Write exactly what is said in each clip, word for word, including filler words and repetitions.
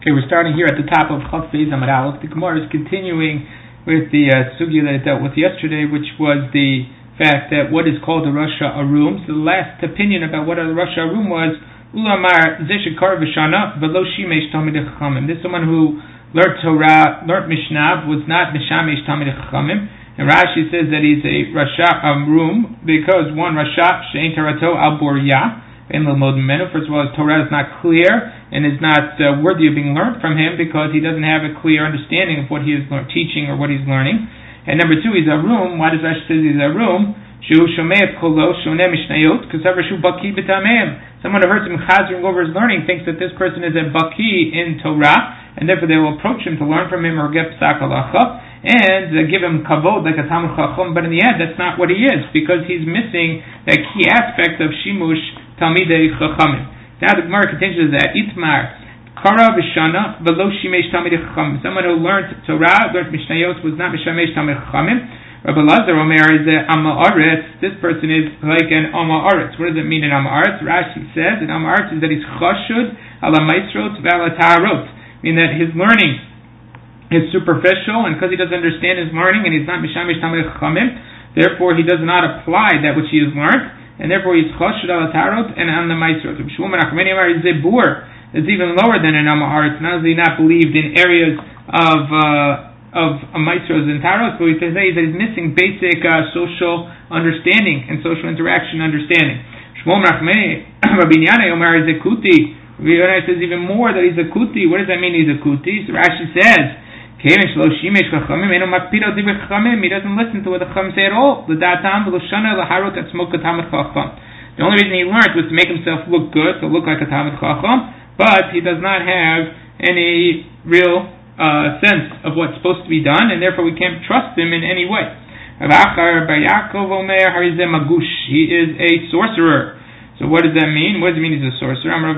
Okay, we're starting here at the top of Chaf Beis Amud Aleph. The Gemara is continuing with the uh, sugya that it dealt with yesterday, which was the fact that what is called a Rasha Arum. So the last opinion about what a Rasha Arum was, Ulamar Zeshikar V'Shana V'Lo Shimesh Talmid Chachamim. This is someone who learned Torah, learned Mishnah, was not Mishamesh Talmid Chachamim. And Rashi says that he's a Rasha Arum because one Rasha Shein Tarato Al Borya. First of all, his Torah is not clear and is not uh, worthy of being learned from him because he doesn't have a clear understanding of what he is lear- teaching or what he's learning. And number two, he's a room. Why does Rashi say he's a room? Someone who heard him chazering over his learning thinks that this person is a baki in Torah, and therefore they will approach him to learn from him or get psak halacha and uh, give him kavod like a talmid chacham. But in the end, that's not what he is because he's missing that key aspect of shimush Talmidei Chachamim. Now the Gemara continues that Itmar Kara V'Shana V'Lo Shimesh Talmidei Chachamim. Someone who learned Torah, learned Mishnayot, was not Mishamesh Talmidei Chachamim. Rabbi Lazar Omer is a Ama'aretz. This person is like an Ama'aretz. What does it mean in Ama'aretz? Rashi says in Ama'aretz is that he's chashud ala maisrot v'ala ta'arot, meaning that his learning is superficial, and because he doesn't understand his learning and he's not Mishamesh Talmidei Chachamim, therefore he does not apply that which he has learned. And therefore he's chashud al tarot and on the maisrot. Shmuel Menachemeni Amar is zebur. It's even lower than an amaretz. Not only not believed in areas of uh, of maisros and tarot, so he says that he's missing basic uh, social understanding and social interaction understanding. Shmuel Menachemeni Rabbi Yanai Amar is a kuti. Rabbi Yanai says even more that he's a kuti. What does that mean? He's a kuti. So Rashi says, he doesn't listen to what the Chacham say at all. The only reason he learned was to make himself look good, to look like a Talmid Chacham, but he does not have any real uh, sense of what's supposed to be done, and therefore we can't trust him in any way. He is a sorcerer. So what does that mean? What does it mean he's a sorcerer? It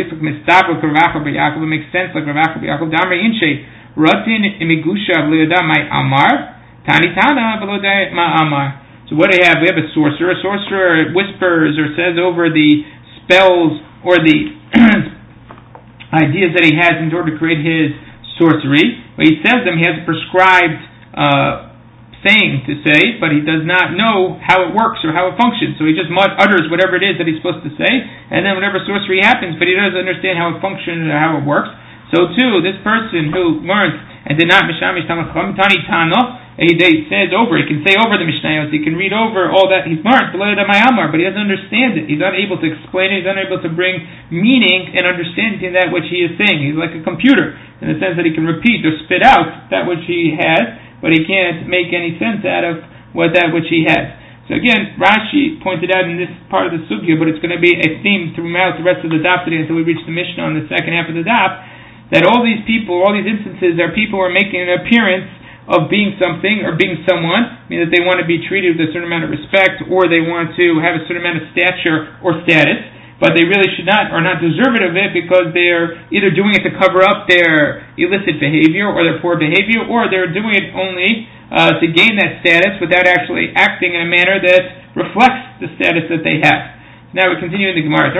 makes sense like Rav Acha bar Yaakov Damrei Inshe. Ratin imigusha v'loyada my amar tani tana v'loyada my amar. So what do we have? We have a sorcerer. A sorcerer whispers or says over the spells or the ideas that he has in order to create his sorcery. But he says them, he has a prescribed uh, saying to say, but he does not know how it works or how it functions. So he just utters whatever it is that he's supposed to say, and then whenever sorcery happens, but he doesn't understand how it functions or how it works. So too, this person who learns and did not Mishamish Talmid Chachamim Tani Tano, he says over, he can say over the Mishnayos, he can read over all that he's learned, but he doesn't understand it. He's not able to explain it, he's not able to bring meaning and understanding to that which he is saying. He's like a computer, in the sense that he can repeat or spit out that which he has, but he can't make any sense out of what that which he has. So again, Rashi pointed out in this part of the sugya, but it's going to be a theme throughout the rest of the daf today until we reach the Mishnah on the second half of the daf, that all these people, all these instances are people who are making an appearance of being something or being someone, meaning that they want to be treated with a certain amount of respect or they want to have a certain amount of stature or status, but they really should not or not deserve it of it because they're either doing it to cover up their illicit behavior or their poor behavior, or they're doing it only uh, to gain that status without actually acting in a manner that reflects the status that they have. Now we continue in the Gemara.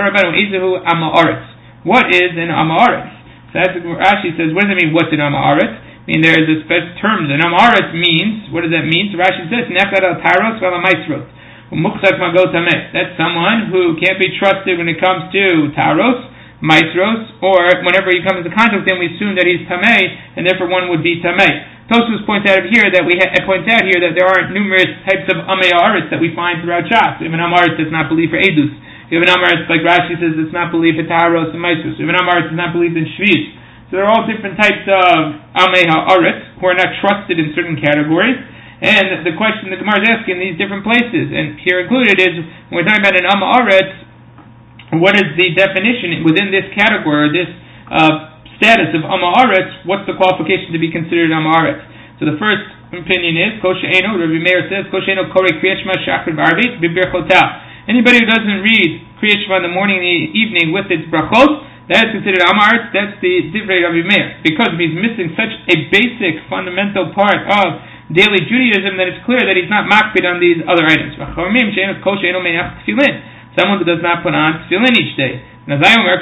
What is an Ama'aretz? So that's what Rashi says. What does it mean? What's an Ama'aretz? I mean, there is a special term. An Ama'aretz means, what does that mean? So Rashi says, Nechad al taros v'al maisrot. That's someone who can't be trusted when it comes to taros, maisros, or whenever he comes into contact with him, we assume that he's tamei, and therefore one would be tamei. Tosfos points out here that we ha- points out here that there are numerous types of Ama'aretz that we find throughout Shas. If an Ama'aretz does not believe for Edus, even Amaretz, like Rashi says, it's not believed in Taharos and Maisus. Even Amaretz is not believed in Shvius. So there are all different types of Amei Ha'aretz who are not trusted in certain categories. And the question the Gemara is asking in these different places, and here included is, when we're talking about an Ama'aretz, what is the definition within this category, or this uh, status of Ama'aretz? What's the qualification to be considered Ama'aretz? So the first opinion is, Koshe'eno, Rabbi Meir says, Koshe'eno Korei Kriyat Shema Shachar V'Arvit B'Birchotav. Anybody who doesn't read Kriyat Shema in the morning and the evening with its brachot, that is considered Ama'aretz. That's the Divrei Rabbi Meir, because he's missing such a basic, fundamental part of daily Judaism that it's clear that he's not makpid on these other items. Someone who does not put on tefillin each day. Someone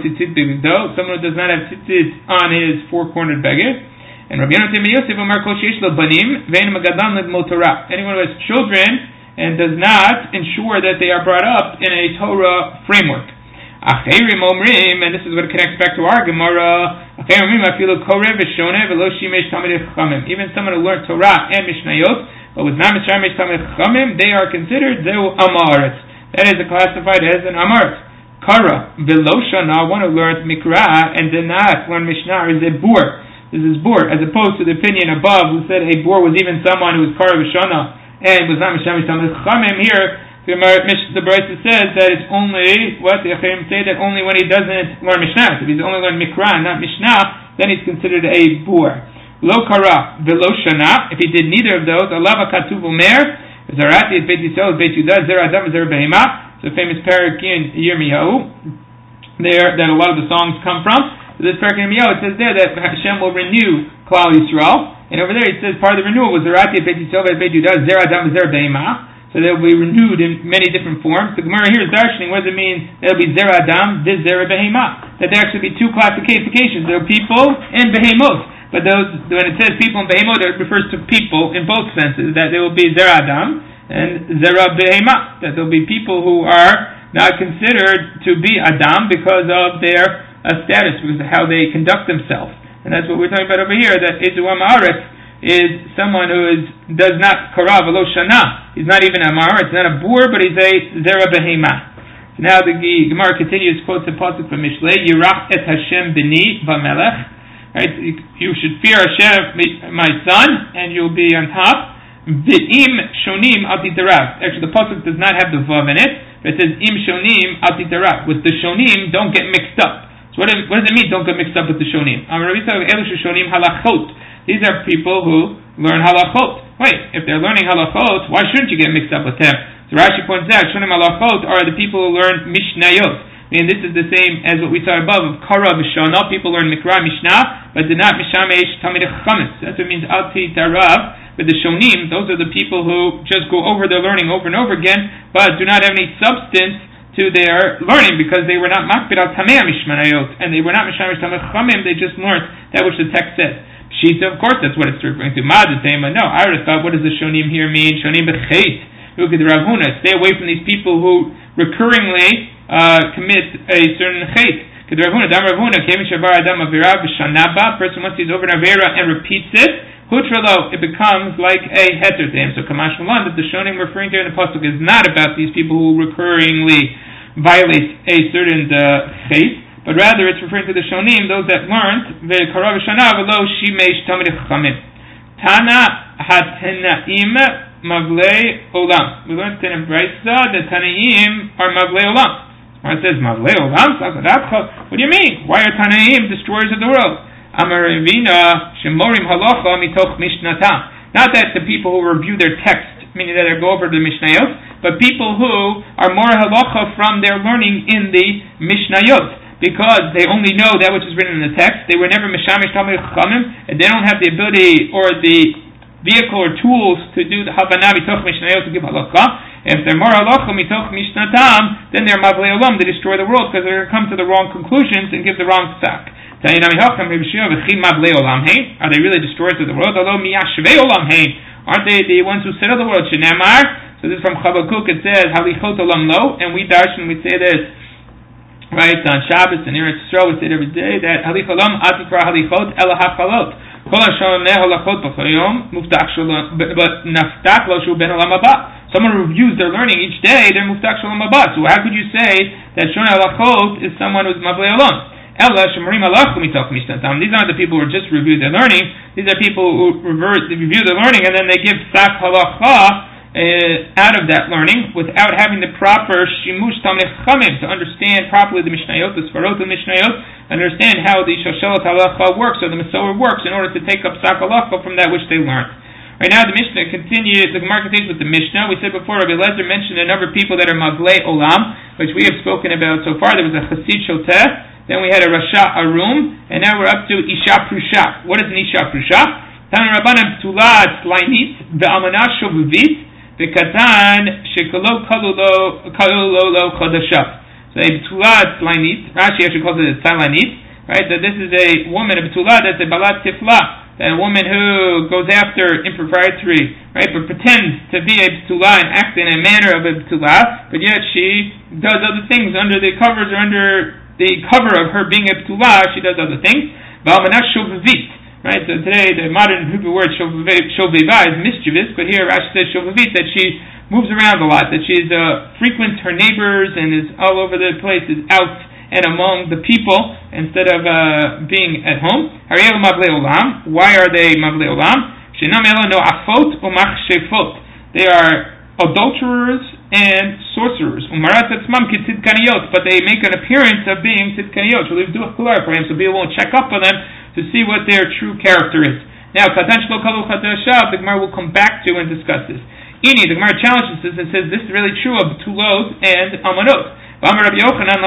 who does not have tzitzit on his four-cornered beged. And Rabbi Yonatan ben Yosef Amar Kol Sheish Lo Banim Ve'en Magadan L'Lmod Torah. Anyone who has children and does not ensure that they are brought up in a Torah framework. Acherim Omrim, and this is what connects back to our Gemara. Acherim Omrim Afilu Korev V'Shoneh V'Lo Shimesh Talmidei Chachamim. Even someone who learned Torah and Mishnayot, but was not Mishamesh Talmidei Chachamim, they are considered Zeu Amaretz. That is classified as an Amaretz. Kara V'Lo Shana, one who learned Mikra and did not learn Mishnah, is a Bur. This is bur, as opposed to the opinion above who said a bur was even someone who was kara v'shana and was not mishamish talmidei chachamim. Here, the Brisa says that it's only what the Acharim say that only when he doesn't learn Mishnah. If he's only learned Mikra and not Mishnah, then he's considered a bur. Lo kara v'lo shana. If he did neither of those, alava katuv omer zarati et beit Yisrael beit Yudah zer adam zer behema. It's a famous parak in Yirmiyahu there that a lot of the songs come from. This parak in Yirmiyahu, it says there that Hashem will renew Klal Yisrael, and over there it says part of the renewal was Zerati Beit Yisrael Beit Yudah Zer Adam Zer Be'ema, so they will be renewed in many different forms. The Gemara here is darshaning what does it mean there will be Zer Adam Viz Zer Behema, that there actually be two classifications. There are people and Behemot, but those when it says people and Behemot, it refers to people in both senses. That there will be Zer Adam and Zer Behema, that there will be people who are not considered to be Adam because of their a status, because of how they conduct themselves. And that's what we're talking about over here, that Ezu Amaretz is someone who is does not kara v'lo shana. He's not even a Amaretz, not a bur, but he's a zera behema. So now the Gemara continues, quotes the pasuk from Mishlei, Yirach et Hashem b'ni v'melech. Right, you should fear Hashem, my son, and you'll be on top. V'im shonim al titarav. Actually, the pasuk does not have the vav in it, but it says im shonim al titarav. With the shonim, don't get mixed up. So what, is, what does it mean? Don't get mixed up with the shonim. These are people who learn halachot. Wait, if they're learning halachot, why shouldn't you get mixed up with them? So Rashi points out, shonim halachot are the people who learn mishnayot. I mean, this is the same as what we saw above of kara v'shana. People learn mikra mishnah, but did not mishamesh talmidei chachamim. That's what it means alti tarav. But the shonim, those are the people who just go over their learning over and over again, but do not have any substance to their learning, because they were not makbid al tamei mishmanayot, and they were not mishamish talmidei chachamim. They just learned that which the text says. Shita, of course, that's what it's referring to. Ma d'tema. No, I would have thought, what does the shonim here mean? Shonim b'chait. Look at the Rav Huna. Stay away from these people who recurringly uh, commit a certain chait. Because Rav Huna, Dam Rav Huna, kevin shavar adam avira b'shanaba. Person once he's over an avera and repeats it, hutralo, it becomes like a heter to him. So Kamash Malan, that the shonim referring to in the pasuk is not about these people who recurringly violate a certain chait, uh, but rather it's referring to the shonim, those that learned the karav shana v'lo shimesh talmidei chachamim. Tana hatanaim maglei olam. We learned in Brisa that Tanaim are maglei olam. It says maglei olam. What do you mean? Why are Tanaim destroyers of the world? Amar Ravina shemorim halacha mitoch mishnatam. Not that the people who review their text, meaning that they go over the Mishnayot, but people who are more halacha from their learning in the Mishnayot, because they only know that which is written in the text. They were never mishamish talmidei chachamim, and they don't have the ability or the vehicle or tools to do the havana mitoch Mishnayot to give halacha. If they're more halacha mitoch mishnatam, then they're maglei olam. They destroy the world because they're going to come to the wrong conclusions and give the wrong psak. Are they really destroyers of the world? Aren't they the ones who settle the world? So this is from Chabakuk. It says halichot olam lo, and we darshan we say this right on Shabbos and Eretz Yisrael. We say it every day that halichot olam atikra halichot ela hachalot. Kol hashon ne halachot b'chayom muftach shalom but naftach lo shu ben olam haba. Someone reviews their learning each day, they're muftach shalom haba. So how could you say that shon halachot is someone who's maglei olam? These aren't the people who just review their learning. These are people who revert, they review their learning and then they give sak halacha uh, out of that learning without having the proper shimush talmidei chachamim to understand properly the mishnayot, the sfarot of the mishnayot, understand how the shoshelet halacha works or the mesorah works in order to take up sak halacha from that which they learned. Right now the Mishnah continues, the Gemara continues with the Mishnah. We said before, Rabbi Eliezer mentioned a number of people that are maglei olam, which we have spoken about so far. There was a Chassid Shoteh, then we had a Rasha Arum, and now we're up to Isha Prusha. What is an Isha Prusha? Tanan Rabbanan Ptula Slainit, Ve'amana Shovuvit, Ve'katan Shekalo Kalulo Chadashat. So a Betula Tzalanit, Rashi actually calls it a Tzalanit, right? That this is a woman, a Betula, that's a Balat Tifla, that a woman who goes after impropriety, right, but pretends to be a Betula and act in a manner of a Betula, but yet she does other things under the covers or under the cover of her being a Betula, she does other things. V'almanah Shovavit, right? So today the modern Hebrew word Shoveva is mischievous, but here Rashi says Shovavit, that she moves around a lot, that she's uh, frequents her neighbors and is all over the place, is out and among the people instead of uh, being at home. Why are they mavlei olam? They are adulterers and sorcerers. But they make an appearance of being tzidkaniyot. So people won't check up on them to see what their true character is. Now, the Gemara will come back to and discuss this. Ini, the Gemara challenges this and says this is really true of betulot and almanot. We have examples,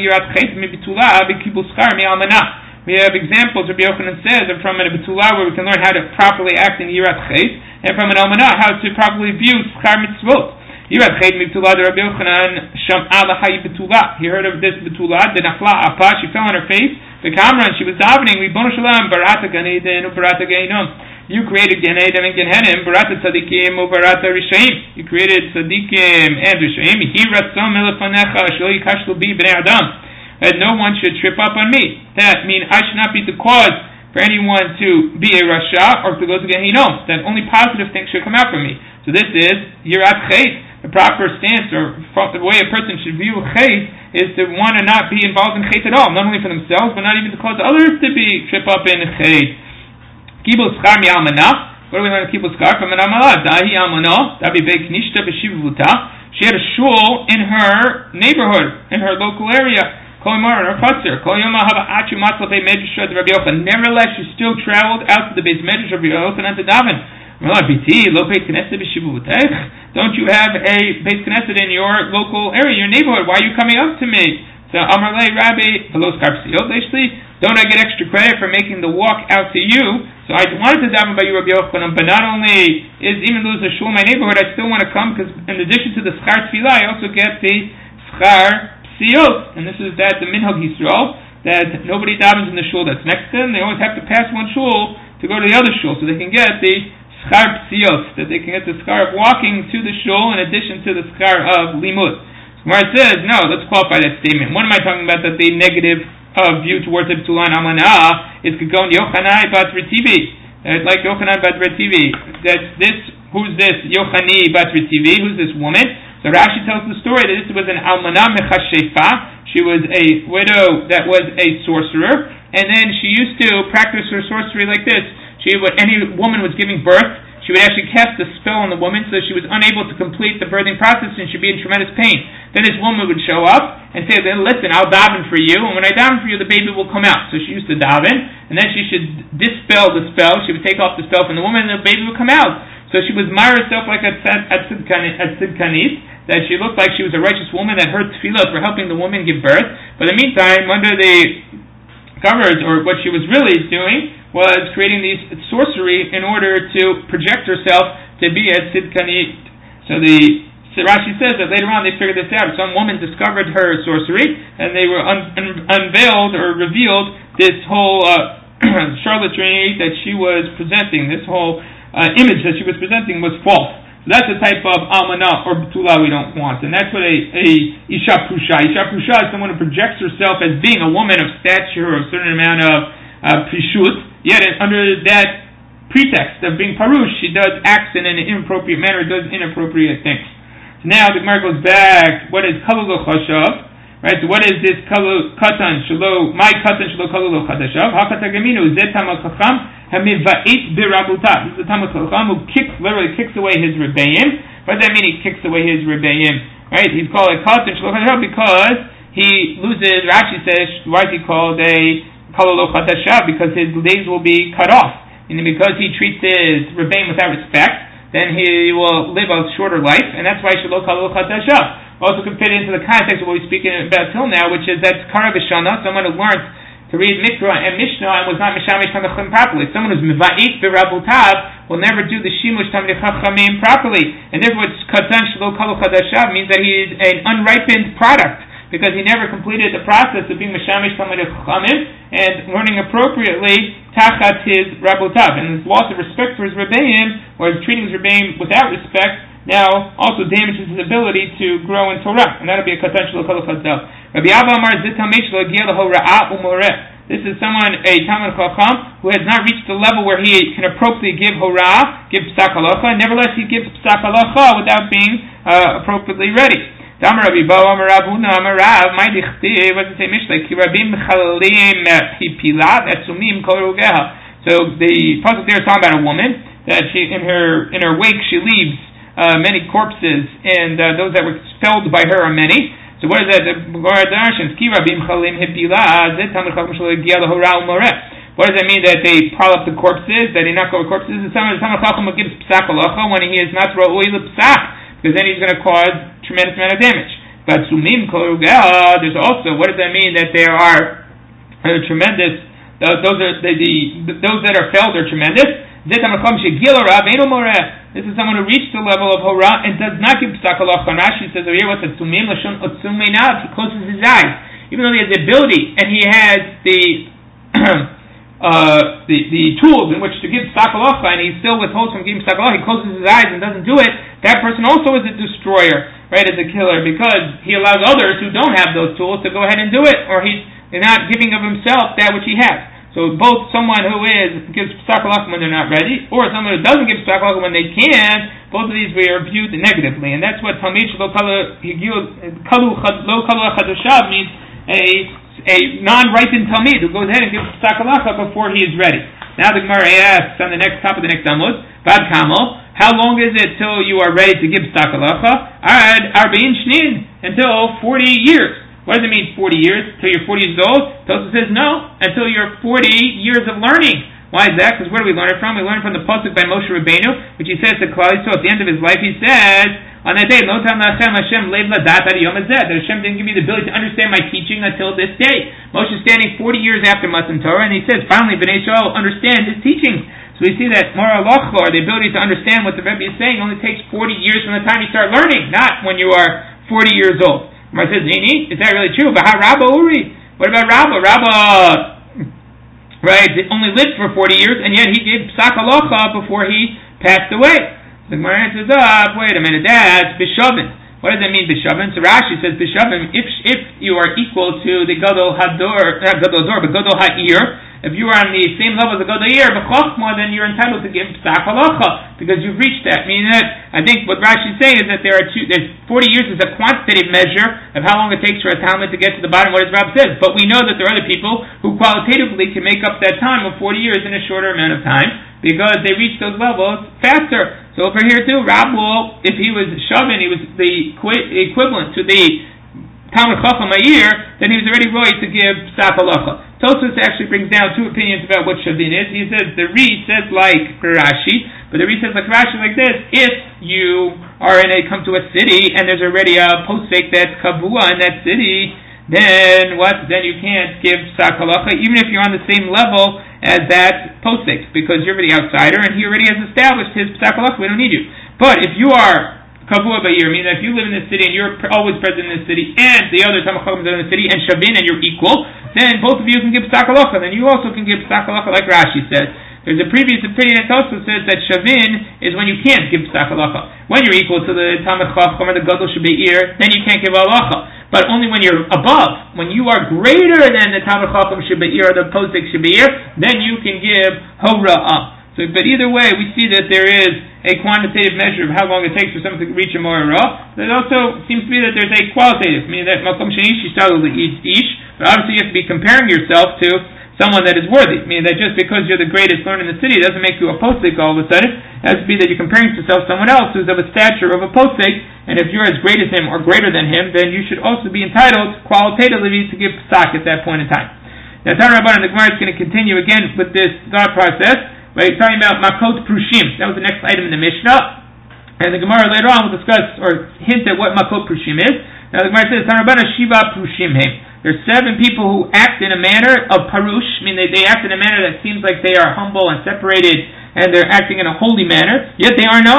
Rabbi Yochanan says, from a betulah where we can learn how to properly act in yirat chet, and from an almanah how to properly view schar mitzvot. Yirat chet betulah, Rabbi Yochanan sham'a l'chayi betulah. He heard of this betulah, the nafla apa, she fell on her face. The kamran, she was davening, Ribono shalom, barata gan eden, barata geinom. You created Gan Eden and Gan Henim, Barata Tzadikim, Ubarata Rishaim. You created Tzadikim and Rishaim. Hi Ratzom Elefanecha, Shlo Yikashlu Bi Bnei Adam. And no one should trip up on me. That means I should not be the cause for anyone to be a Rasha or to go to Gehinom. That only positive things should come out from me. So this is Yirat Chet. The proper stance or the way a person should view Chet is to want to not be involved in Chet at all. Not only for themselves, but not even to cause others to be trip up in Chet. Kibul schar mi almanah. What do we learn kibul schar from an almanah? Dahi almanah. Dabi beik nishta b'shivuta. She had a shul in her neighborhood, in her local area. Kol yomar in her chutzner. Kol yomar hava achu matzal bei medrash of Rabbi Yochanan. Nevertheless, she still traveled out to the base medrash of Rabbi Yochanan to daven. Biti lo beit knesset b'shivutech. Don't you have a base knesset in your local area, your neighborhood? Why are you coming up to me? So Amar lei Rabbi v'lo schar psiyot leishli. Don't I get extra credit for making the walk out to you? So I wanted to daven by you, Rabbi Yochanan, but not only is even though there's a shul in my neighborhood, I still want to come because in addition to the schar tefillah, I also get the schar psiyot, and this is that the minhag Yisrael that nobody davens in the shul that's next to them. They always have to pass one shul to go to the other shul, so they can get the schar psiyot, that they can get the schar of walking to the shul in addition to the schar of limud. So where it says no, let's qualify that statement. What am I talking about? That the negative of view towards the Betula and Almanah is Kagon Yochanan bat Retivi. Like Yochanan bat Retivi. That's this, who's this Yochani bat Retivi? Who's this woman? So Rashi tells the story that this was an Almanah Mechashefa. She was a widow that was a sorcerer, and then she used to practice her sorcery like this. She would, any woman was giving birth, she would actually cast a spell on the woman so she was unable to complete the birthing process and she'd be in tremendous pain. Then this woman would show up and say, listen, I'll daven for you, and when I daven for you, the baby will come out. So she used to daven, and then she should dispel the spell. She would take off the spell from the woman and the baby would come out. So she would admire herself like a tzidkanit, that she looked like she was a righteous woman, that her tefillah for helping the woman give birth. But in the meantime, under the covers, or what she was really doing, was creating these sorcery in order to project herself to be a tzidkanit. So the so Rashi says that later on they figured this out. Some woman discovered her sorcery, and they were un, un, unveiled or revealed this whole uh, charlatanry that she was presenting. This whole uh, image that she was presenting was false. So that's the type of almanah or betula we don't want, and that's what a, a isha prusha. Isha prusha is someone who projects herself as being a woman of stature or a certain amount of uh, prishut. Yet under that pretext of being parush, she does acts in an inappropriate manner, does inappropriate things. So now the Gemara goes back. What is kalul chashav? Right. So what is this kalul katan shelo? My katan shelo kalul chadashav. Hakatagaminu zet tamal chacham hamivait birabuta. This is the tamal chacham who kicks, literally kicks away his rebbeim. What does that mean? He kicks away his rebbeim. Right. He's called a katan shelo chadashav because he loses. Rashi says, why is he called a kalul chadashav? Because his days will be cut off. And because he treats his rebbeim without respect, then he will live a shorter life, and that's why Shelo Kalul Chadashav also can fit into the context of what we're speaking about till now, which is that Karav Shana, someone who learned to read Mikra and Mishnah and was not Mishamish Tamachim properly. Someone who's Miva'it B'Rabutav will never do the Shimush Tamid Chachamim properly, and therefore Katan Shelo Kalul Chadashav means that he is an unripened product, because he never completed the process of being Meshamish Talmidei Chachamim and learning appropriately tachat his Rabotav. And this loss of respect for his Rebbeim, or his treating his Rebbeim without respect, now also damages his ability to grow in Torah, and that'll be a potential of Chazal. Rabbi Abba Amar Zit Talmid Shelo Hagiya L'Hora'ah U'Moreh. This is someone, a Talmid Chacham, who has not reached the level where he can appropriately give Hora'ah, give Psak Halacha, and nevertheless he gives Psak Halacha without being uh, appropriately ready. Damar Rabbi Bo Amar Rav Huna Amar Rav Mai Dichtiv. What does it say? Mishlei Ki Rabim Chalim Pilat Etzumim Kol Rugeha. So the pasuk there is talking about a woman that she in her in her wake she leaves Uh, many corpses, and uh, those that were expelled by her are many. So what is that? What does that mean that they pile up the corpses, that they knock over corpses? And some of the Chacham gives psak halacha when he is not ra'oi l'psak, because then he's going to cause tremendous amount of damage. But sumim kol rugeh, there's also, what does that mean? That there are uh, tremendous, uh, those are the, the those that are felled are tremendous. This is someone who reached the level of Hora and does not give Psak Halacha. And Rashi says over here, what's it? Tumim Lashon Otzumei Nav. He closes his eyes. Even though he has the ability and he has the uh, the, the tools in which to give Psak Halacha, and he still withholds from giving Psak Halacha, he closes his eyes and doesn't do it, that person also is a destroyer, right, as a killer, because he allows others who don't have those tools to go ahead and do it, or he's not giving of himself that which he has. So both someone who is gives psak halacha when they're not ready, or someone who doesn't give psak halacha when they can, both of these are viewed negatively, and that's what Talmid Shelo Kalu Lo Kalu Chadushav means, a a non-ripened Talmid who goes ahead and gives psak halacha before he is ready. Now the Gemara asks on the next top of the next Amud, Vad Kamel, how long is it till you are ready to give psak halacha? Ad Arba'in Shnin, until forty years. What does it mean, forty years? Until you're forty years old? Tosfos says no, until you're forty years of learning. Why is that? Because where do we learn it from? We learn it from the pasuk by Moshe Rabbeinu, which he says to Klal Yisrael at the end of his life. He says, on that day, Lo tam la'Hashem Hashem lev ladat ad yom hazeh. That Hashem didn't give me the ability to understand my teaching until this day. Moshe is standing forty years after Matan Torah, and he says, finally, Bnei Yisrael understand his teaching. So we see that Mora Lachla, or the ability to understand what the Rebbe is saying, only takes forty years from the time you start learning, not when you are forty years old. Mar says, Zini, is that really true? But how Rabba Uri? What about Rabba? Rabba, right, only lived for forty years, and yet he gave psak halacha before he passed away. The Gemara answers up, wait a minute, that's Bishavin. What does that mean, Bishavin? So Rashi says, Bishavin, if if you are equal to the Gadol Hador, not Gadol Dor, but Gadol Ha'ir, if you are on the same level as the Gadol Ha'ir, but Chochmah, then you're entitled to give psak halacha, because you've reached that. Meaning that, I think what Rashi is saying is that there are two, there's forty years is a quantitative measure of how long it takes for a Talmud to get to the bottom of what his Rab says. But we know that there are other people who qualitatively can make up that time of forty years in a shorter amount of time, because they reach those levels faster. So over here too, Rabbi, if he was Shavin, he was the equivalent to the Talmud Chacham Ha'ir, then he was already right to give psak halacha. Tosfos actually brings down two opinions about what Shavin is. He says the Ri says like Rashi, but the Ri says like Rashi like this: if you are in a come to a city and there's already a posek that's kavua in that city, then what? Then you can't give psak halacha, even if you're on the same level as that posek, because you're already outsider and he already has established his psak halacha. We don't need you. But if you are kavua ba'ir, meaning that if you live in this city and you're always present in this city, and the other Talmid Chacham are in the city, and Shavin, and you're equal, then both of you can give psak halacha. Then you also can give psak halacha, like Rashi says. There's a previous opinion that also says that Shavin is when you can't give psak halacha. When you're equal to the Talmid Chacham or the Gadol Shebe'ir, then you can't give halacha. But only when you're above, when you are greater than the Talmid Chacham Shebe'ir or the Posek Shebe'ir, then you can give hora'ah. So, but either way, we see that there is a quantitative measure of how long it takes for someone to reach a morah. There also seems to be that there's a qualitative, meaning that makom shenish yishtalu ish, but obviously you have to be comparing yourself to someone that is worthy, meaning that just because you're the greatest learner in the city doesn't make you a posek all of a sudden. It has to be that you're comparing yourself to someone else who's of a stature of a posek, and if you're as great as him or greater than him, then you should also be entitled qualitatively to give psak at that point in time. Now, Tana Rabbanan, the Gemara is going to continue again with this thought process. Right, talking about makot prushim. That was the next item in the Mishnah. And the Gemara later on will discuss or hint at what makot prushim is. Now the Gemara says, Tanarabana shiva prushim hem. There's seven people who act in a manner of parush, meaning they, they act in a manner that seems like they are humble and separated, and they're acting in a holy manner, yet they are not.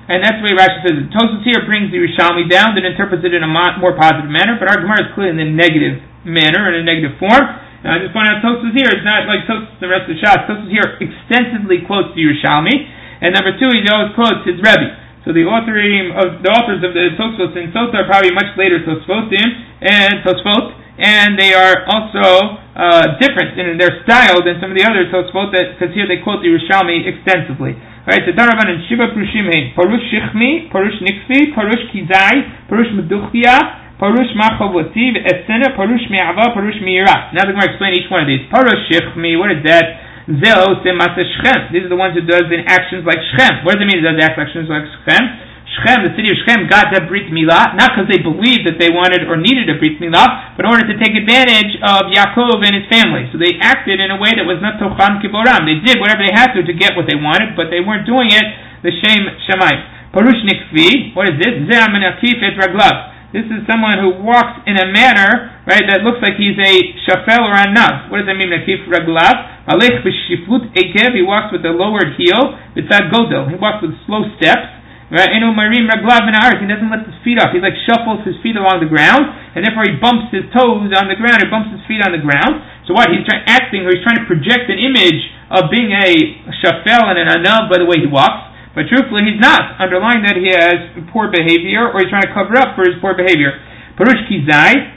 and that's the way Rashi says it. Tosfos here brings the Yerushalmi down and interprets it in a more positive manner, but our Gemara is clearly in the negative manner, in a negative form. Now, I just point out Tosfos here, it's not like Tosfos the rest of the Shas. Tosfos here extensively quotes the Yerushalmi, and number two, he always quotes his Rebbe. So the authoring of the authors of the Tosfos and Sota are probably much later Tosfotim and Tosfot, and they are also uh, different in their style than some of the other Tosfot, because here they quote the Yerushalmi extensively. Alright, so Daraban and Shiva Prushim Hein, Parush Shichmi, Parush Nikfi, Parush Kizai, Parush Meduchia, Parush Machavoti, Esena, Parush Me'ava, Parush Me'ira. Now the Gemara explain each one of these. Parush Shichmi, what is that? Zeo Semasa Shechem. These are the ones who does in actions like Shechem. What does it mean it does actions like Shechem? Shechem, the city of Shechem, got that Brit Milah, not because they believed that they wanted or needed a Brit Milah, but in order to take advantage of Yaakov and his family. So they acted in a way that was not Tocham Kiboram. They did whatever they had to to get what they wanted, but they weren't doing it the Shem Shemayim. Parush Nikvi, what is this? Zeh Menakif et Raglav. This is someone who walks in a manner, right, that looks like he's a shafel or a nav. What does that mean? Nakif raglav. Alech b'shiflut ekev. He walks with a lowered heel. B'tzad godel. He walks with slow steps. Right? Enu marim raglav in ours. He doesn't let his feet up. He like shuffles his feet along the ground, and therefore he bumps his toes on the ground. He bumps his feet on the ground. So what? He's trying acting, or he's trying to project an image of being a shafel and an anav by the way he walks. But truthfully, he's not. Underlying that, he has poor behavior, or he's trying to cover up for his poor behavior. Parush Kizai,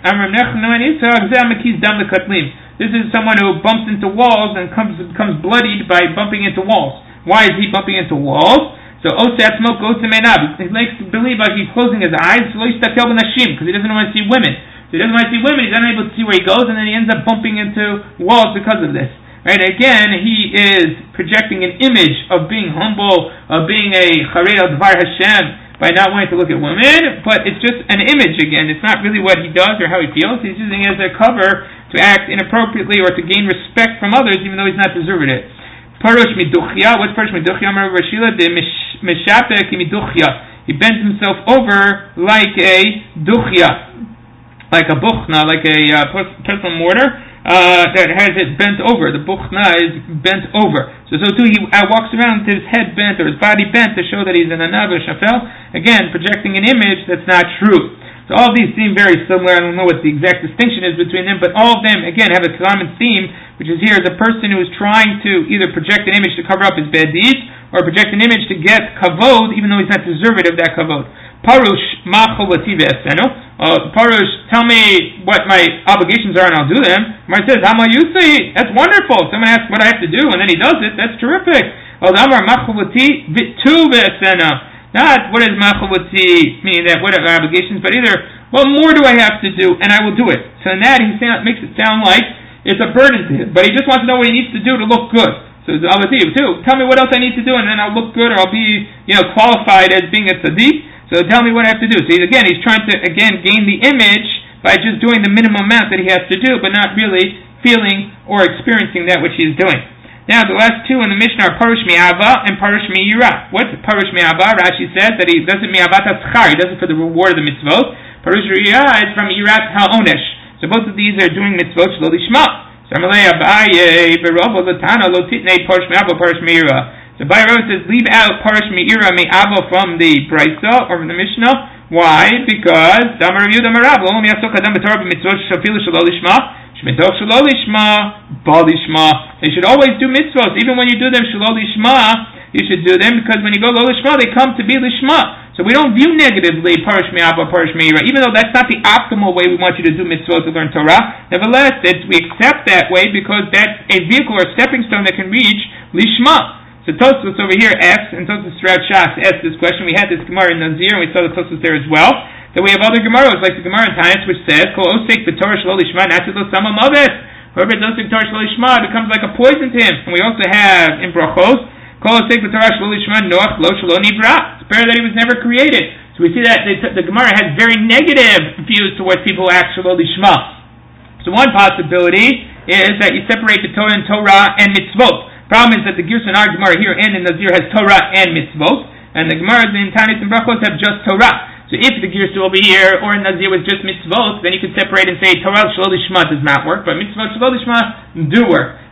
this is someone who bumps into walls and comes, becomes bloodied by bumping into walls. Why is he bumping into walls? So Osat Smoke goes to Menab. He likes to believe like he's closing his eyes, because he doesn't want to see women. So he doesn't want to see women, he's unable to see where he goes, and then he ends up bumping into walls because of this. Right, again, he is projecting an image of being humble, of being a Chared al Dvar Hashem by not wanting to look at women, but it's just an image again. It's not really what he does or how he feels. He's using it as a cover to act inappropriately or to gain respect from others, even though he's not deserving it. Parush Miduchya, what's Parush Miduchya? Amar Rashila de Meshapek Miduchya. He bends himself over like a duchya, like a buchna, like a uh, pestle mortar. Uh, that has it bent over. The buchna is bent over. So, so too, he uh, walks around with his head bent or his body bent to show that he's an anav or shafel. Again, projecting an image that's not true. So all of these seem very similar. I don't know what the exact distinction is between them, but all of them, again, have a common theme, which is here is a person who is trying to either project an image to cover up his bad deeds, or project an image to get kavod, even though he's not deserving of that kavod. Parush ma'chovati ve'esenu. Uh, Parush, tell me what my obligations are and I'll do them. Mar says, Hama Yusi, that's wonderful. Someone asks what I have to do and then he does it. That's terrific. Amar ma'chovati v'tu ve'esenu. Not what does ma'chovati mean, that what are my obligations, but either, what more do I have to do and I will do it. So in that he sound, makes it sound like it's a burden to him, but he just wants to know what he needs to do to look good. So it's Avati too. Tell me what else I need to do and then I'll look good or I'll be, you know, qualified as being a tzaddik. So tell me what I have to do. So he's, again, he's trying to, again, gain the image by just doing the minimum amount that he has to do, but not really feeling or experiencing that which he is doing. Now, the last two in the Mishnah are Parush Mi'ava and Parush Mi'ira. What's Parush Mi'ava? Rashi says that he does it Mi'avat HaSchar. He does it for the reward of the mitzvot. Parush Mi'ira is from Irat HaOnesh. So both of these are doing mitzvot Shlo Lishma. So Amalei Abaye V'Robo Latana Lo Titnei Parush Mi'ava Parush Mi'ira. So Bayro says, leave out Parush Me'ira Me'ava from the Brisa, or from the Mishnah. Why? Because Damar Yudah Marab, L'olam Yasok Adam B'Torah B'mitzvot Shafilu Shelo Lishma, Shmitoch Shelo Lishma, Bal Lishma. They should always do mitzvot, even when you do them Shelo Lishma, you should do them, because when you go Lo Lishma, they come to be Lishma. So we don't view negatively Parush Me'ava, Parush Me'ira, even though that's not the optimal way we want you to do mitzvot to learn Torah. Nevertheless, it's, we accept that way because that's a vehicle or a stepping stone that can reach Lishma. So Tosfos over here asks, and Tosfos throughout Shas asked this question. We had this Gemara in Nazir, and we saw the Tosfos there as well. That we have other Gemaras, like the Gemara in Tanis, which says, Kol osek b'Torah shelo lishma nasid lo sama mavet. Whoever does osek Torah shelo lishma, it becomes like a poison to him. And we also have in Brachos, Kol osek b'Torah shelo lishma noach lo shelo nivra. It's better that he was never created. So we see that the, the Gemara has very negative views towards people who act shelo lishma. So one possibility is that you separate the Torah and Torah and mitzvot. Problem is that the Girsa in our Gemara here and in Nazir has Torah and mitzvot, and the Gemara in Tanis and Brachos have just Torah. So if the Girsa over here or in Nazir was just mitzvot, then you could separate and say Torah Shelo Lishma does not work, but mitzvot Shelo Lishma do work.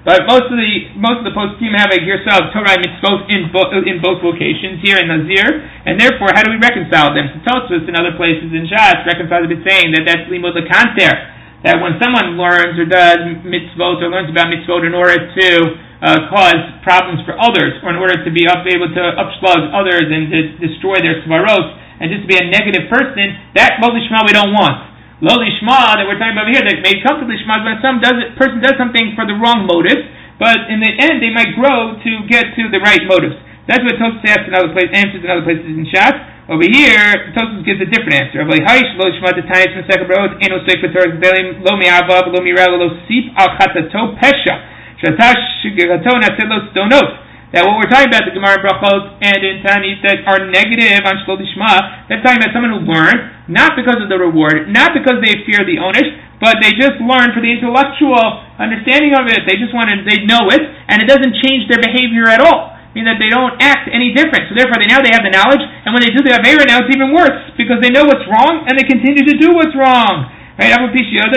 But most of the most of the poskim have a Girsah of Torah and Mitzvot in, bo- in both locations, here in Nazir, and therefore, how do we reconcile them? So Tosfos in other places in Shas reconciles it saying that that's Limud L'Kanter, that when someone learns or does Mitzvot or learns about Mitzvot in order to uh, cause problems for others, or in order to be up, able to upslug others and to destroy their svaros, and just to be a negative person, that Lo Lishma we don't want. Lo Lishma that we're talking about here, that may come to Lishma when some does it, person does something for the wrong motives, but in the end they might grow to get to the right motives. That's what Tosfos asks in other places, answers in other places in Shas. Over here, Tosfos gives a different answer. Lo Lishma the Tanya from Second Road, Eno Sefer Torah Lo Mi'avav Lo Mirel Lo Sif Al Chatato Pesha Shatash Shigagato Naseh Lo Stonot. That what we're talking about, the Gemara Brachot and in Tanit that are negative on Shlo Lishma, that's talking about someone who learned, not because of the reward, not because they fear the onish, but they just learn for the intellectual understanding of it. They just want to, they know it, and it doesn't change their behavior at all. I mean that they don't act any different. So therefore, they now they have the knowledge, and when they do the Aveira, now it's even worse, because they know what's wrong, and they continue to do what's wrong. Right? Right?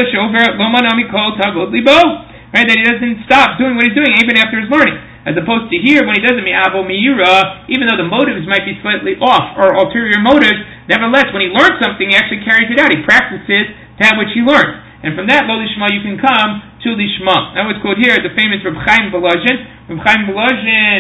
That he doesn't stop doing what he's doing, even after his learning. As opposed to here, when he does it mi'avo mi'ira, even though the motives might be slightly off, or ulterior motives, nevertheless, when he learns something, he actually carries it out. He practices that which he learned. And from that, lo lishma, you can come to lishma. Now what's quote here, the famous Reb Chaim Volozhin. Reb Chaim Volozhin,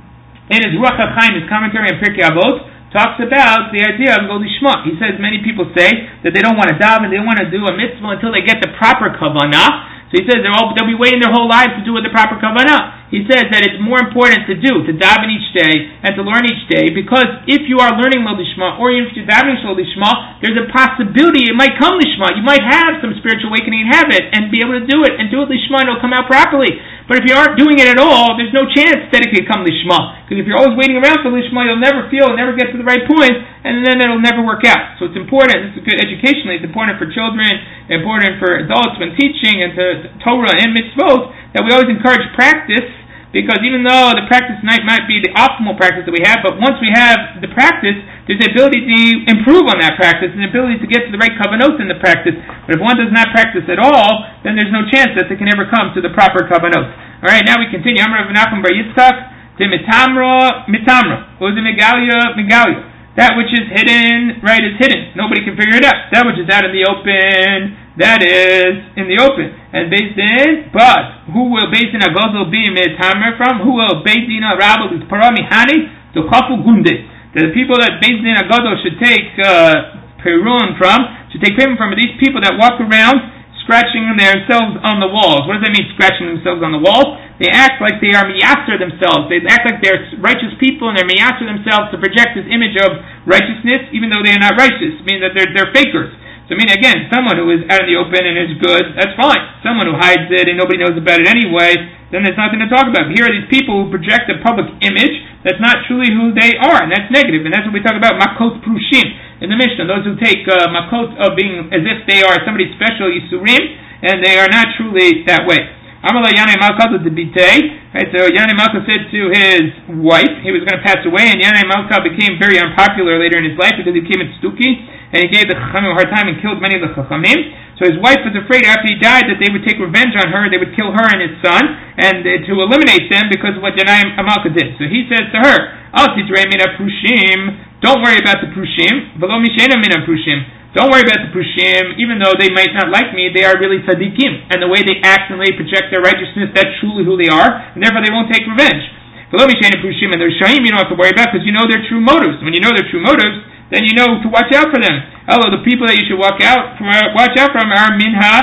in his Ruach HaChaim, his commentary on Pirkei Avot, talks about the idea of lo lishma. He says many people say that they don't want to daven, they don't want to do a mitzvah until they get the proper kavanah. So he says all, they'll be waiting their whole lives to do with the proper kavanah. He says that it's more important to do, to daven each day, and to learn each day, because if you are learning Lo Lishma, or if you're davening Lo Lishma, there's a possibility it might come Lishma. You might have some spiritual awakening and have it, and be able to do it, and do it Lishma, and it'll come out properly. But if you aren't doing it at all, there's no chance that it could come Lishma. Because if you're always waiting around for Lishma, you'll never feel, you'll never get to the right point, and then it'll never work out. So it's important, it's good educationally, it's important for children, important for adults when teaching, and to Torah and mitzvot, that we always encourage practice, because even though the practice might, might be the optimal practice that we have, but once we have the practice, there's the ability to improve on that practice, and the ability to get to the right kavanot in the practice. But if one does not practice at all, then there's no chance that they can ever come to the proper kavanot. Alright, now we continue. Amar Rav Nachman bar Yitzchak, to mitamra, mitamra. What was it? Megalia, megalia. That which is hidden, right, is hidden. Nobody can figure it out. That which is out in the open, that is in the open. And based in, but who will based in a gozel be mitamra from? Who will based in a rabbi is parami hani to chafu gunde. The people that based in a gozel should take uh, perun from, should take payment from, are these people that walk around scratching themselves on the walls. What does that mean, scratching themselves on the walls? They act like they are miyaser themselves. They act like they're righteous people, and they're miyaser themselves to project this image of righteousness, even though they are not righteous. It means that they're, they're fakers. So I mean, again, someone who is out in the open and is good, that's fine. Someone who hides it and nobody knows about it anyway, then there's nothing to talk about. But here are these people who project a public image that's not truly who they are, and that's negative. And that's what we talk about, makot prushim, in the Mishnah. Those who take uh, makot of being as if they are somebody special, yisurim, and they are not truly that way. Amala Yanei Malka the Bitei. Right, so Yanei Malka said to his wife, he was going to pass away, and Yanei Malka became very unpopular later in his life because he became a Tzduki, and he gave the Chachamim a hard time and killed many of the Chachamim. So his wife was afraid after he died that they would take revenge on her, they would kill her and his son, and uh, to eliminate them because of what Yanei Malka did. So he says to her, Al Tidrei Mina Prushim, don't worry about the Prushim, V'lo Mishena Mina Prushim. Don't worry about the Prushim, even though they might not like me, they are really tzaddikim. And the way they act and they project their righteousness, that's truly who they are, and therefore they won't take revenge. But let me say in Prushim and the Rishaim, you don't have to worry about, because you know their true motives. When you know their true motives, then you know to watch out for them. Hello, the people that you should watch out from, watch out from are Minha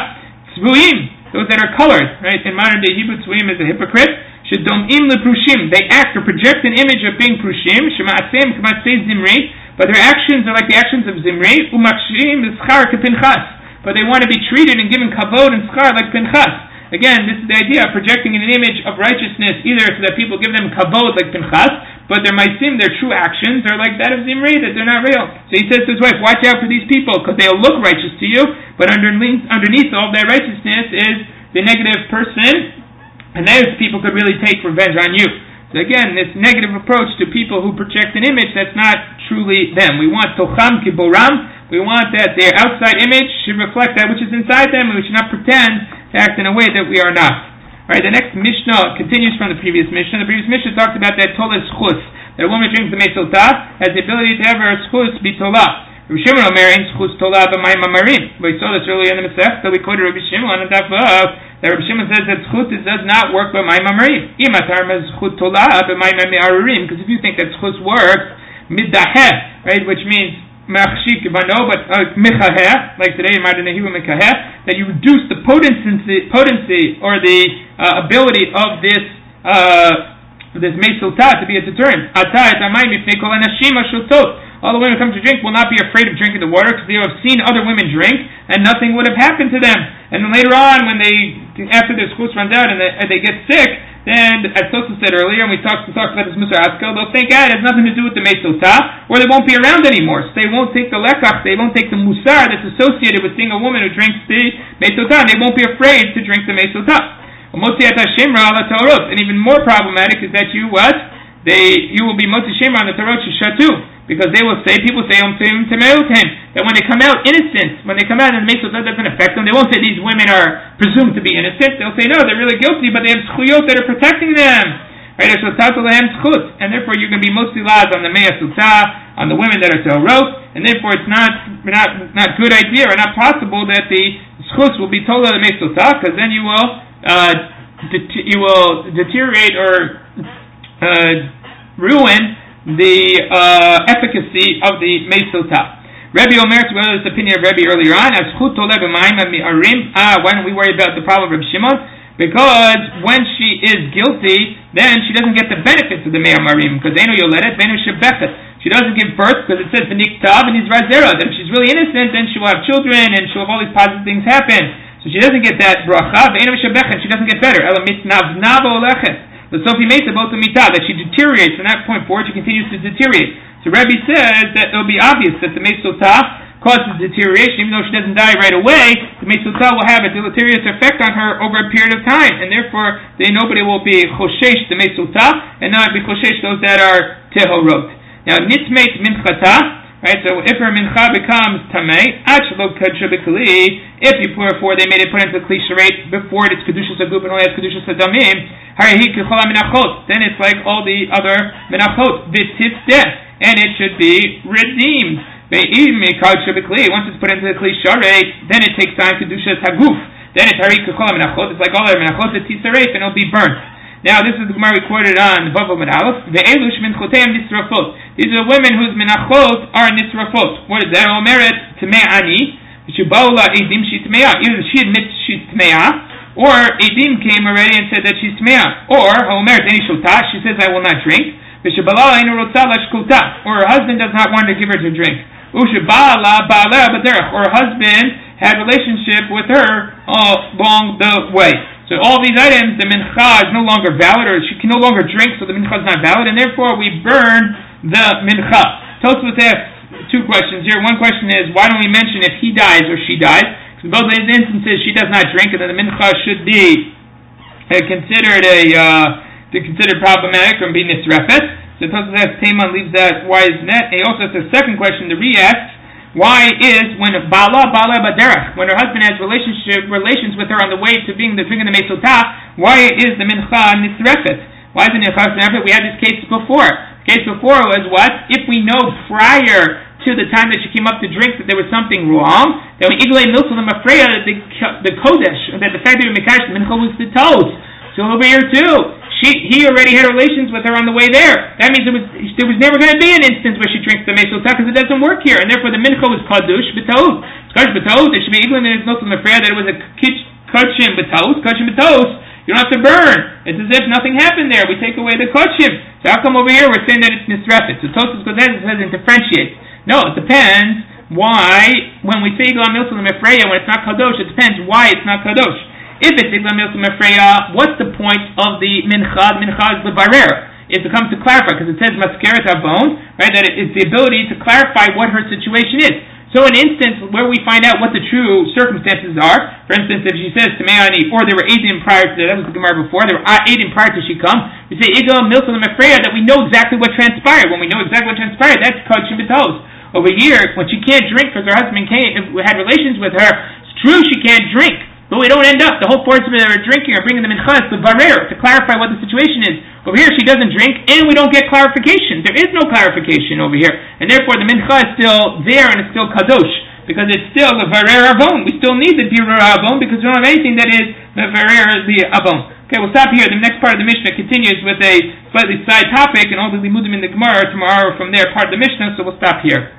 Tzvuim, those that are colored. Right? In modern day Hebrew, Tzvuim is a hypocrite. Shedomim le Prushim, they act or project an image of being Prushim, Shema'asem K'matzei Zimri, but their actions are like the actions of Zimri, Umakshim Schar Pinchas, but they want to be treated and given kavod and schar like Pinchas. Again, this is the idea of projecting an image of righteousness, either so that people give them kavod like Pinchas, but their maisim, their true actions, are like that of Zimri, that they're not real. So he says to his wife, watch out for these people, because they'll look righteous to you, but underneath, underneath all of their righteousness is the negative person, and those people could really take revenge on you. So again, this negative approach to people who project an image that's not truly them. We want tocham kiboram. We want that their outside image should reflect that which is inside them, and we should not pretend to act in a way that we are not. Right, the next Mishnah continues from the previous Mishnah. The previous Mishnah talks about that tola schus, that a woman drinks the mei sotah has the ability to have her schus be tola. Rabbi Shimon Omer ein schus tola b'mayim amarim. We saw this earlier in the Masech that we quoted Rabbi Shimon on the daf of that Rabbi Shimon says that schus does not work b'mayim amarim. Imatar schus tola b'mayim amarim, because if you think that schus works midaheh, right, which means machshik bano, but mechaheh, like today in Martin Nehiva mechaheh, that you reduce the potency, potency or the uh, ability of this uh, this mei sotah to be a deterrent. Ata et amayim ifnei kol hanashim hashotot. All the women who come to drink will not be afraid of drinking the water because they have seen other women drink and nothing would have happened to them. And then later on, when they after their schus runs out and they, and they get sick, then, as Tosa said earlier, and we talked, we talked about this Musar Askel, they'll think, ah, it has nothing to do with the mei sotah, or they won't be around anymore. So they won't take the lekach, they won't take the musar that's associated with seeing a woman who drinks the mei sotah, and they won't be afraid to drink the mei sotah. And even more problematic is that you, what? They, you will be motzi shemra on the tarot shatu. Because they will say, people say, that when they come out innocent, when they come out and the mei sotah doesn't affect them, they won't say these women are presumed to be innocent. They'll say, no, they're really guilty, but they have zchuyot that are protecting them. Right? And therefore you're going to be mostly laws on the mei sotah, on the women that are tehorot, and therefore it's not not not good idea or not possible that the schus will be told on the mei sotah, because then you will uh, det- you will deteriorate or uh, ruin the uh, efficacy of the mei sotah. Rabbi Omer, to this opinion of Rabbi earlier on, as chut toleh b'mayim arim. Ah, why don't we worry about the problem of Rabbi Shimon? Because when she is guilty, then she doesn't get the benefits of the mei amarim. Because eno yoledet, eno shebechet. She doesn't give birth because it says v'niktav and he's razera. That if she's really innocent, then she will have children and she'll have all these positive things happen. So she doesn't get that bracha. V'eno shebechet. She doesn't get better. Ela mitnav navo olechet. The Sofi Mesa both mitah, that she deteriorates from that point forward, she continues to deteriorate. So Rebbe says that it'll be obvious that the mei sotah causes deterioration, even though she doesn't die right away, the mei sotah will have a deleterious effect on her over a period of time, and therefore they, nobody will be choshesh the mei sotah, and not be choshesh those that are tehorot. Now, nitmeit minchata, right, so if her mincha becomes tamei, achlo kadsha b'kli, if you pour it forward, they made it put into the kli shareit before it's kedushas aguf and only has kedushas adamim, harihi k'chol minachot, then it's like all the other minachot, v'tifteh, and it should be redeemed. Once it's put into the kli shareit, then it takes time kedushas haguf, then it's harihi k'chol minachot, it's like all the minachot, it's tisareit, and it'll be burnt. Now, this is the Gemara we quoted on Vav Amud Aleph. Ve'elush minchoteim nisrafot. These are women whose minachot are nisrafot. What is that? Omeret tmei ani. Shebaula edim she tmeya. Either she admits she's tmeya, or edim came already and said that she's tmeya. Or omeret eni shota. She says, I will not drink. V'shebala enu rotza lashkuta. Or her husband does not want to give her to drink. U'shebala ba'aleh b'derech. Or her husband had relationship with her along the way. So all these items, the mincha is no longer valid, or she can no longer drink, so the mincha is not valid, and therefore we burn the mincha. Tosfos asks two questions here. One question is, why don't we mention if he dies or she dies? Because in both these instances, she does not drink, and then the mincha should be uh, considered a uh, considered problematic or be nisrefet. So Tosfos asks, Teiman leaves that, why isn't that? And he also asks a second question, the re asks, why is when Bala Bala Baderach, when her husband has relationship relations with her on the way to being the drinking the mei sotah, why is the mincha nisrefet? Why is the mincha nisrefet? We had this case before. The case before was what? If we know prior to the time that she came up to drink that there was something wrong, then we iglay milsalim afreya that the the kodesh, that the fact that we mekash the mincha was the toes. So over here too. She, he already had relations with her on the way there. That means there was there was never going to be an instance where she drinks the mei sotah because it doesn't work here, and therefore the mincha was kadush b'taos. Kadush b'taos. There should be equal in the notes on the prayer that it was a kachim b'taos. Kachim b'taos. You don't have to burn. It's as if nothing happened there. We take away the kachim. So how come over here we're saying that it's nisrefet? So Tosfos goes ahead and says it differentiates. No, it depends why when we say igla milsa l'mefreya when it's not kadosh. It depends why it's not kadosh. If it's igla milsa mefreya, what's the point of the mincha? The mincha is the barer. Is to come to clarify, because it says maskeret avon, right? That it's the ability to clarify what her situation is. So an instance where we find out what the true circumstances are, for instance, if she says to Me'ani, or there were eidim prior to that, that was the Gemara before, there were eidim prior to she come, we say igla milsa mefreya, that we know exactly what transpired. When we know exactly what transpired, that's kachim b'tos. Over here, when she can't drink because her husband came, had relations with her, it's true she can't drink. but we don't end up, the whole force of her drinking or bringing the minchas, the varer, to clarify what the situation is. Over here, she doesn't drink, and we don't get clarification. There is no clarification over here, and therefore the mincha is still there, and it's still kadosh, because it's still the varer avon. We still need the birur avon, because we don't have anything that is the varer the avon. Okay, we'll stop here. The next part of the Mishnah continues with a slightly side topic, and all the limudim in the Gemara tomorrow from there, part of the Mishnah, so we'll stop here.